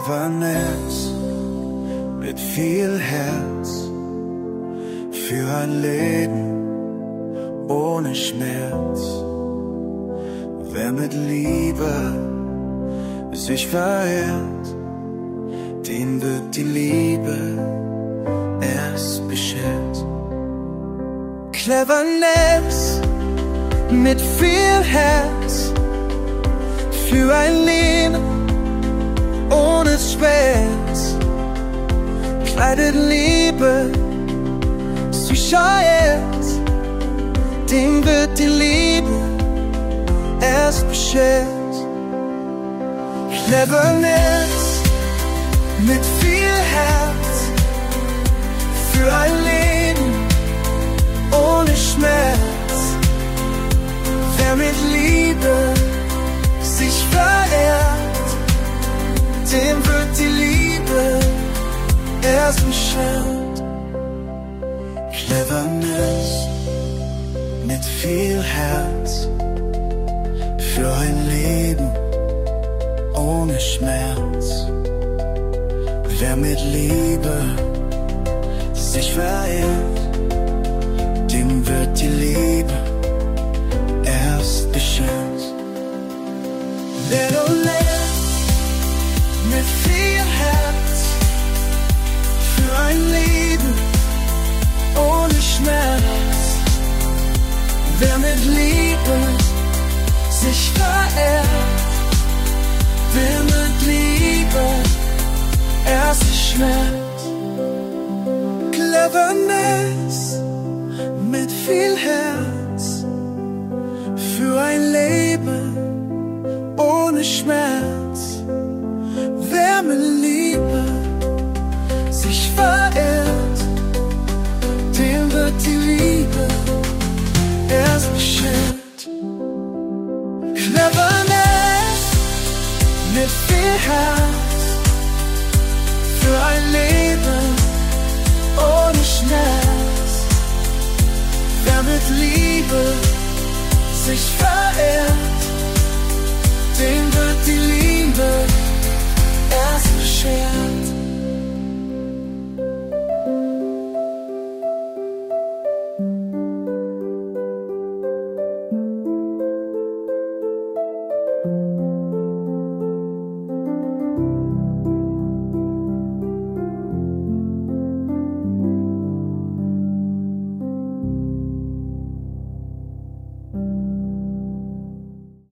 Cleverness mit viel Herz für ein Leben ohne Schmerz. Wer mit Liebe sich verehrt, dem wird die Liebe erst beschert. Cleverness mit viel Herz für ein Leben ohne Schmerz. Kleidet Liebe Sicherheit, dem wird die Liebe erst beschert. Cleverness mit viel Herz für ein Leben ohne Schmerz. Wer mit Liebe sich verehrt, dem wird die Liebe erst beschert. Cleverness mit viel Herz für ein Leben ohne Schmerz. Wer mit Liebe sich verehrt, dem wird die Liebe erst beschert. Cleverness mit viel Herz für ein Leben ohne Schmerz. Wer mit Liebe sich verehrt, dem wird Liebe erst beschert. Cleverness mit viel Herz für ein Leben ohne Schmerz. Wer mit Liebe sich verehrt, dem wird die Liebe erst beschert. Cleverness mit viel Herz für ein Leben ohne Schmerz. Wer mit Liebe sich verehrt,